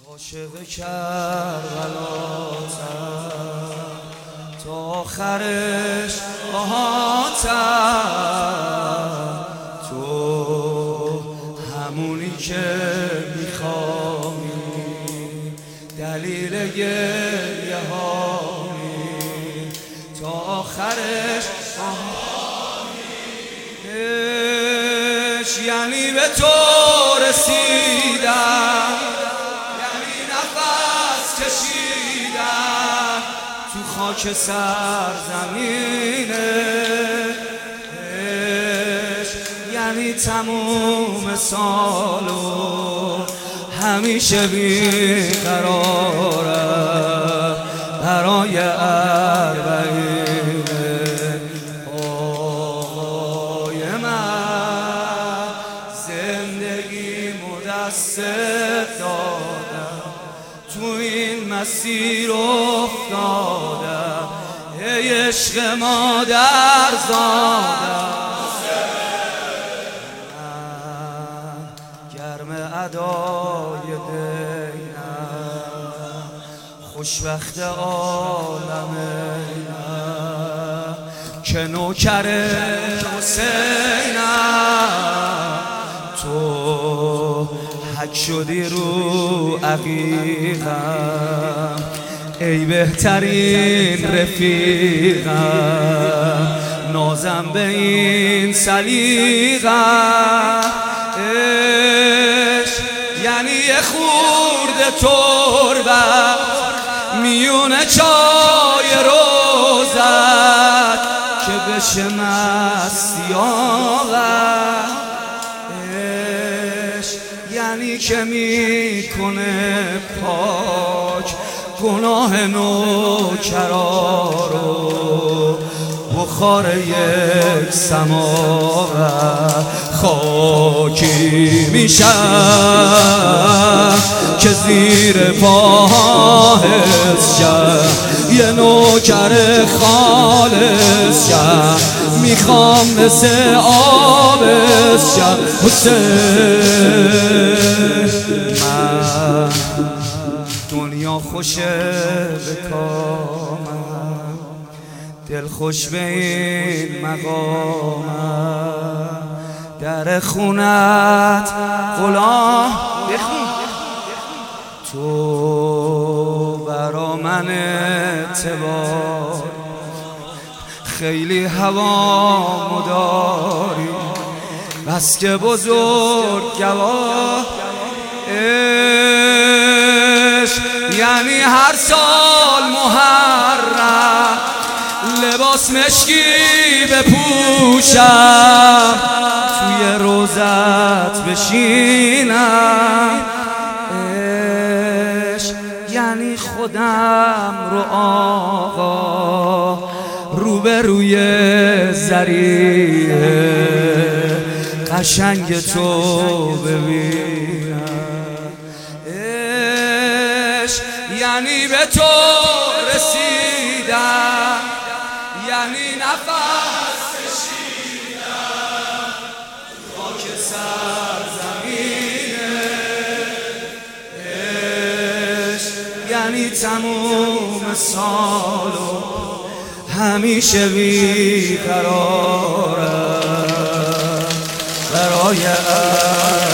عاشق کربلاتم تا آخرش آهاتم، تو همونی که میخوایی، دلیل گریه هایی، تا آخرش آهاتم. یعنی به تو رسیدم، کشیدم تو خاک سرزمینش، یعنی تموم سالو همیشه بیقرارم برای اربعین آقای من. زندگیمو دستت دادم، تو این مسیر افتادم، ای عشق مادر زادم. من گرم ادای دینم، خوشبخت عالمینم، که نوکر حسینم. تو حک شدی رو عقیقم، ای بهترین رفیقم، نازم به این سلیقم. عشق یعنی یه خورده تربت میونه چای روزت، که بشه مستی آقا. یعنی که میکنه پاک گناه نوکرا رو، بخار یک سماور خاکی میشم که زیر پاهش شم، یه نوکر خالص شم، میخوام مثل آبش شم. حسین من دنیا خوشه به کامم، دل خوش به این مقامم، در خونت غلام تو برا من اعتبار، خیلی هوا مداری، بس که بزرگوار. عشق یعنی هر سال محرم لباس مشکی بپوشم، توی روزت بشینم. عشق یعنی خودم رو آقا روبروی زریه قشنگ تو ببینم. عشق یعنی به تو رسیدم، یعنی نفس کشیدم خاک سرزمینه. عشق یعنی تموم سالو همیشه بیقرارم برای